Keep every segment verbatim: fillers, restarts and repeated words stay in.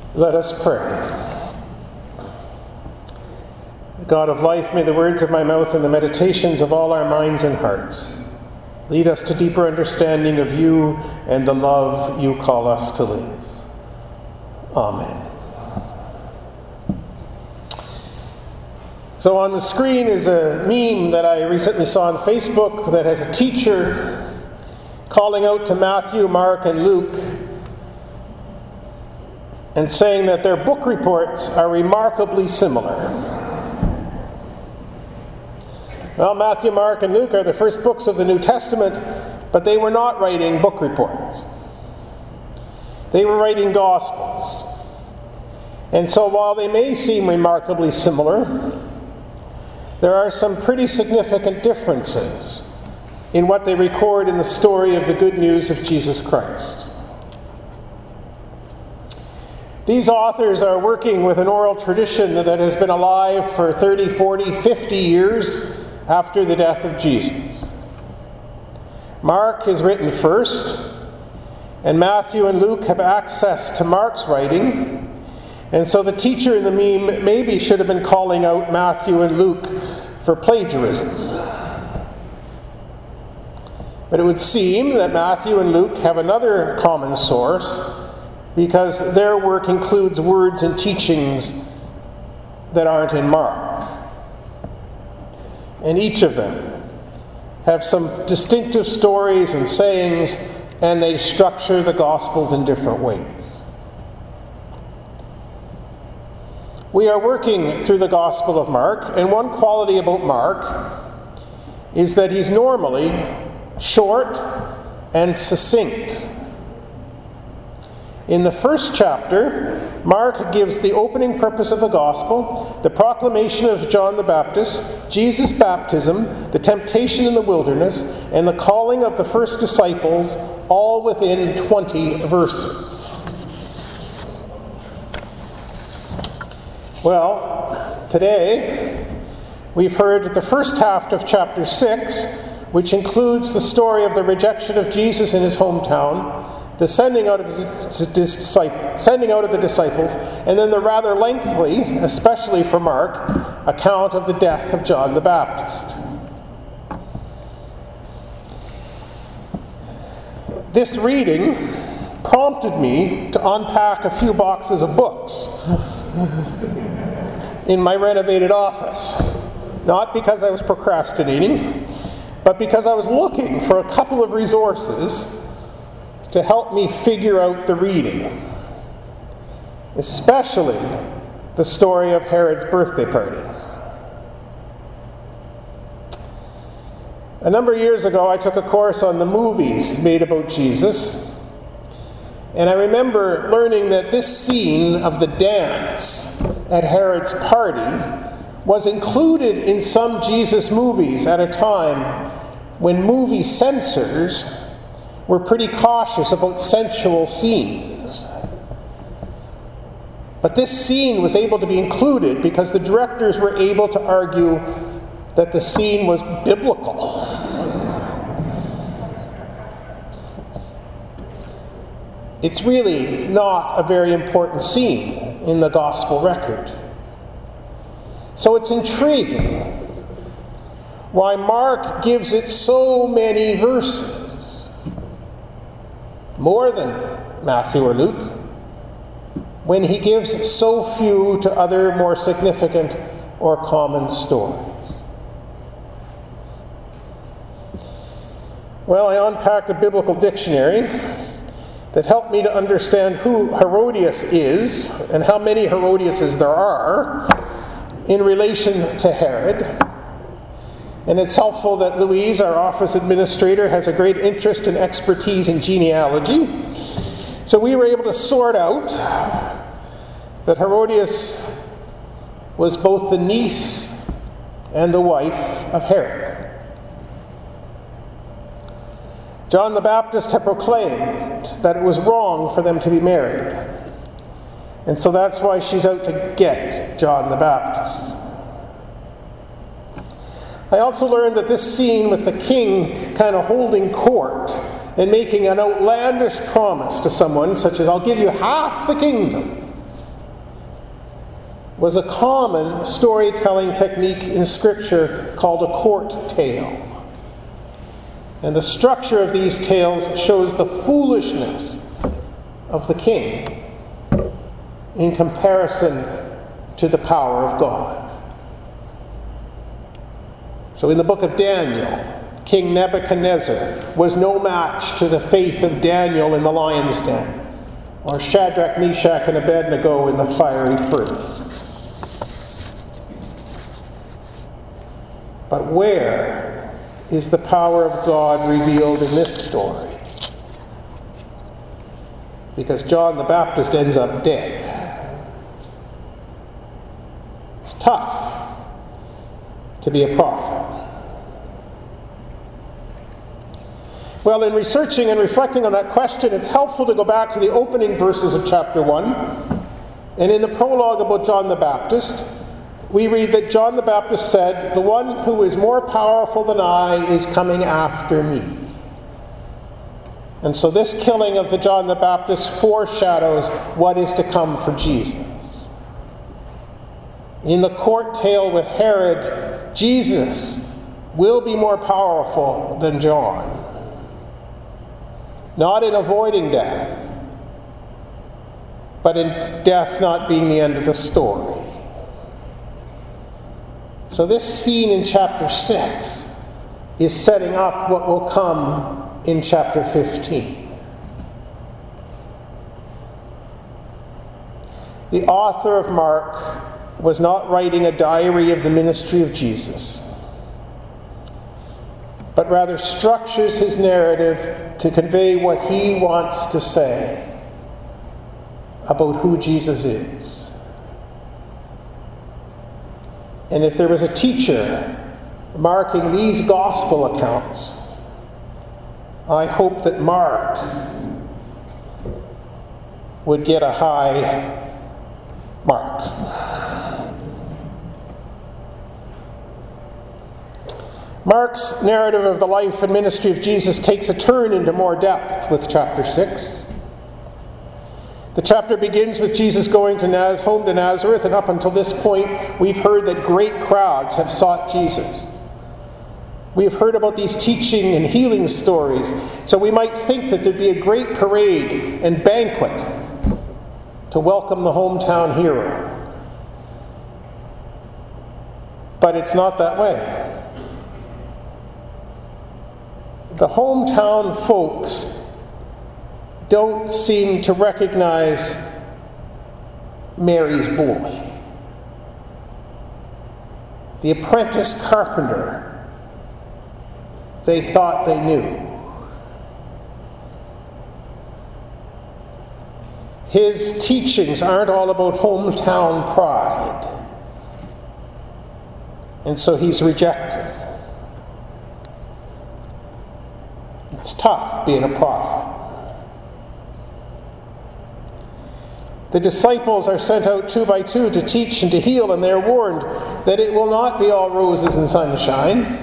Let us pray. God of life, may the words of my mouth and the meditations of all our minds and hearts lead us to deeper understanding of you and the love you call us to live. Amen. So on the screen is a meme that I recently saw on Facebook that has a teacher calling out to Matthew, Mark, and Luke and saying that their book reports are remarkably similar. Well, Matthew, Mark, and Luke are the first books of the New Testament, but they were not writing book reports. They were writing Gospels. And so while they may seem remarkably similar, there are some pretty significant differences in what they record in the story of the good news of Jesus Christ. These authors are working with an oral tradition that has been alive for thirty, forty, fifty years after the death of Jesus. Mark is written first, and Matthew and Luke have access to Mark's writing, and so the teacher in the meme maybe should have been calling out Matthew and Luke for plagiarism. But it would seem that Matthew and Luke have another common source, because their work includes words and teachings that aren't in Mark. And each of them have some distinctive stories and sayings, and they structure the Gospels in different ways. We are working through the Gospel of Mark, and one quality about Mark is that he's normally short and succinct. In the first chapter, Mark gives the opening purpose of the gospel, the proclamation of John the Baptist, Jesus' baptism, the temptation in the wilderness, and the calling of the first disciples, all within twenty verses. Well, today we've heard the first half of chapter six, which includes the story of the rejection of Jesus in his hometown, the sending out of the, sending out of the disciples, and then the rather lengthy, especially for Mark, account of the death of John the Baptist. This reading prompted me to unpack a few boxes of books in my renovated office. Not because I was procrastinating, but because I was looking for a couple of resources to help me figure out the reading, especially the story of Herod's birthday party. A number of years ago, I took a course on the movies made about Jesus, and I remember learning that this scene of the dance at Herod's party was included in some Jesus movies at a time when movie censors were pretty cautious about sensual scenes. But this scene was able to be included because the directors were able to argue that the scene was biblical. It's really not a very important scene in the gospel record. So it's intriguing why Mark gives it so many verses, more than Matthew or Luke, when he gives so few to other more significant or common stories. Well, I unpacked a biblical dictionary that helped me to understand who Herodias is and how many Herodiases there are in relation to Herod. And it's helpful that Louise, our office administrator, has a great interest and expertise in genealogy. So we were able to sort out that Herodias was both the niece and the wife of Herod. John the Baptist had proclaimed that it was wrong for them to be married. And so that's why she's out to get John the Baptist. I also learned that this scene with the king kind of holding court and making an outlandish promise to someone, such as, I'll give you half the kingdom, was a common storytelling technique in Scripture called a court tale. And the structure of these tales shows the foolishness of the king in comparison to the power of God. So in the book of Daniel, King Nebuchadnezzar was no match to the faith of Daniel in the lion's den, or Shadrach, Meshach, and Abednego in the fiery furnace. But where is the power of God revealed in this story? Because John the Baptist ends up dead. It's tough to be a prophet. Well, in researching and reflecting on that question, it's helpful to go back to the opening verses of chapter one. And in the prologue about John the Baptist, we read that John the Baptist said, "The one who is more powerful than I is coming after me." And so this killing of the John the Baptist foreshadows what is to come for Jesus. In the court tale with Herod, Jesus will be more powerful than John. Not in avoiding death, but in death not being the end of the story. So this scene in chapter six is setting up what will come in chapter fifteen. The author of Mark was not writing a diary of the ministry of Jesus, but rather structures his narrative to convey what he wants to say about who Jesus is. And if there was a teacher marking these gospel accounts, I hope that Mark would get a high mark. Mark's narrative of the life and ministry of Jesus takes a turn into more depth with chapter six. The chapter begins with Jesus going to Naz- home to Nazareth, and up until this point, we've heard that great crowds have sought Jesus. We've heard about these teaching and healing stories, so we might think that there'd be a great parade and banquet to welcome the hometown hero. But it's not that way. The hometown folks don't seem to recognize Mary's boy. The apprentice carpenter, they thought they knew. His teachings aren't all about hometown pride, and so he's rejected. It's tough being a prophet. The disciples are sent out two by two to teach and to heal, and they're warned that it will not be all roses and sunshine.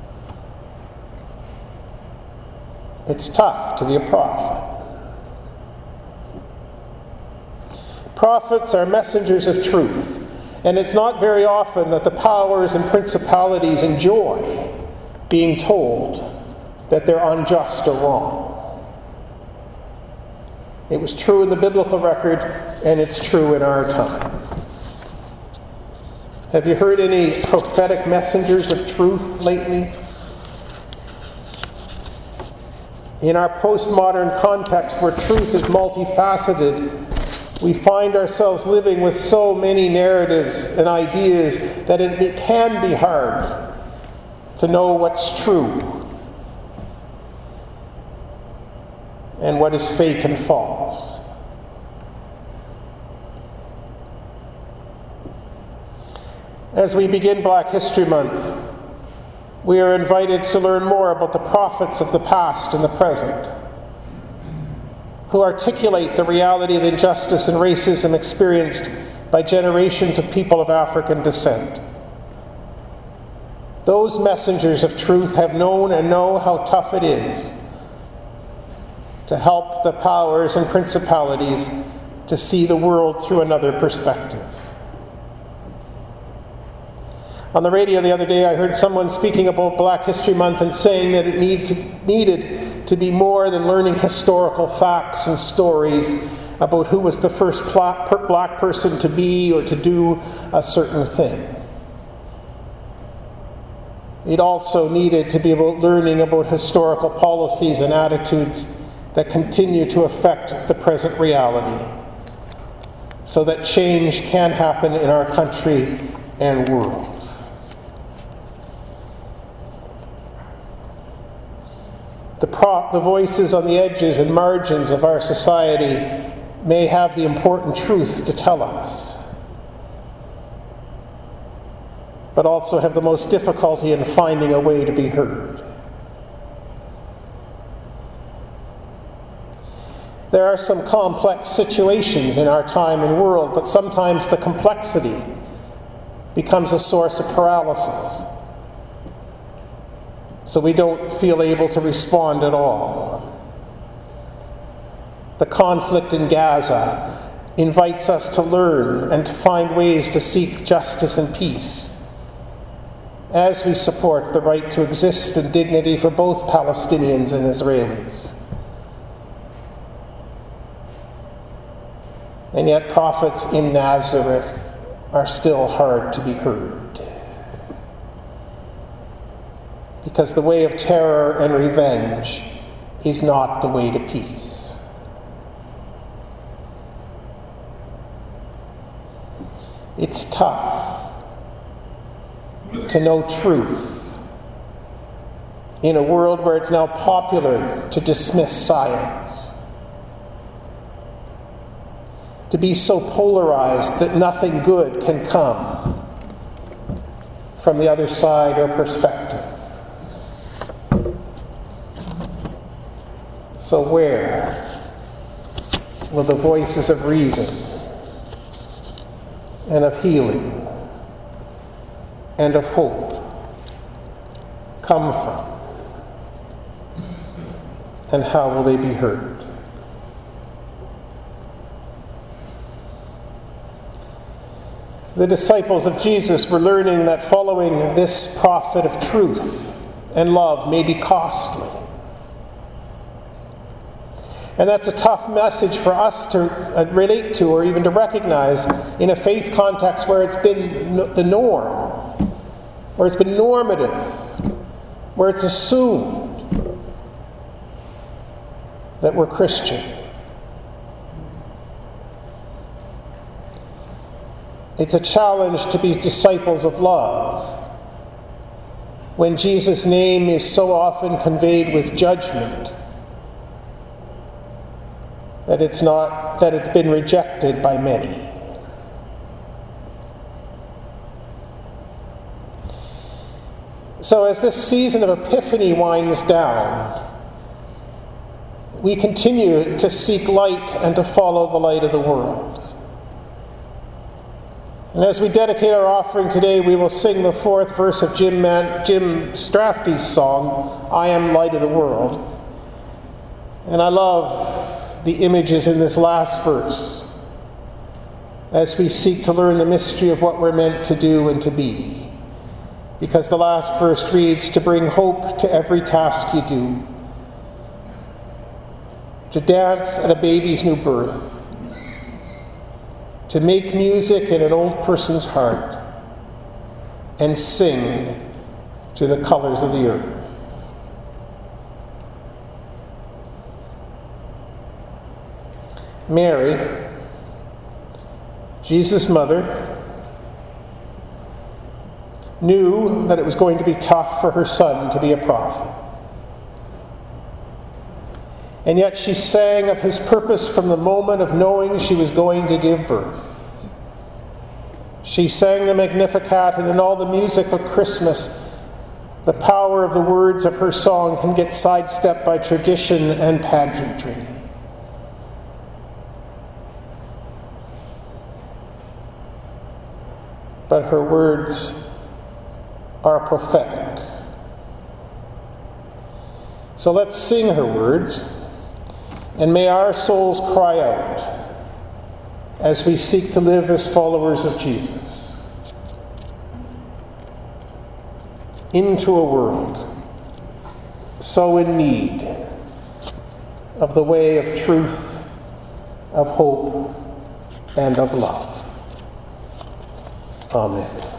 It's tough to be a prophet. Prophets are messengers of truth, and it's not very often that the powers and principalities enjoy being told that they're unjust or wrong. It was true in the biblical record, and it's true in our time. Have you heard any prophetic messengers of truth lately? In our postmodern context, where truth is multifaceted, we find ourselves living with so many narratives and ideas that it can be hard to know what's true and what is fake and false. As we begin Black History Month, we are invited to learn more about the prophets of the past and the present, who articulate the reality of injustice and racism experienced by generations of people of African descent. Those messengers of truth have known and know how tough it is to help the powers and principalities to see the world through another perspective. On the radio the other day, I heard someone speaking about Black History Month and saying that it need to, needed to be more than learning historical facts and stories about who was the first black person to be or to do a certain thing. It also needed to be about learning about historical policies and attitudes that continue to affect the present reality, so that change can happen in our country and world. The, pro- the voices on the edges and margins of our society may have the important truth to tell us, but also have the most difficulty in finding a way to be heard. There are some complex situations in our time and world, but sometimes the complexity becomes a source of paralysis, so we don't feel able to respond at all. The conflict in Gaza invites us to learn and to find ways to seek justice and peace, as we support the right to exist in dignity for both Palestinians and Israelis. And yet prophets in Nazareth are still hard to be heard, because the way of terror and revenge is not the way to peace. It's tough to know truth in a world where it's now popular to dismiss science, to be so polarized that nothing good can come from the other side or perspective. So where will the voices of reason and of healing and of hope come from? And how will they be heard? The disciples of Jesus were learning that following this prophet of truth and love may be costly. And that's a tough message for us to relate to or even to recognize in a faith context where it's been the norm, where it's been normative, where it's assumed that we're Christian. It's a challenge to be disciples of love when Jesus' name is so often conveyed with judgment that it's not, that it's been rejected by many. So as this season of Epiphany winds down, we continue to seek light and to follow the light of the world. And as we dedicate our offering today, we will sing the fourth verse of Jim, Man- Jim Strathd's song, I Am Light of the World. And I love the images in this last verse as we seek to learn the mystery of what we're meant to do and to be. Because the last verse reads, to bring hope to every task you do, to dance at a baby's new birth, to make music in an old person's heart, and sing to the colors of the earth. Mary, Jesus' mother, knew that it was going to be tough for her son to be a prophet. And yet she sang of his purpose from the moment of knowing she was going to give birth. She sang the Magnificat, and in all the music of Christmas, the power of the words of her song can get sidestepped by tradition and pageantry. But her words are prophetic. So let's sing her words, and may our souls cry out as we seek to live as followers of Jesus. into a world so in need of the way of truth, of hope, and of love. Amen.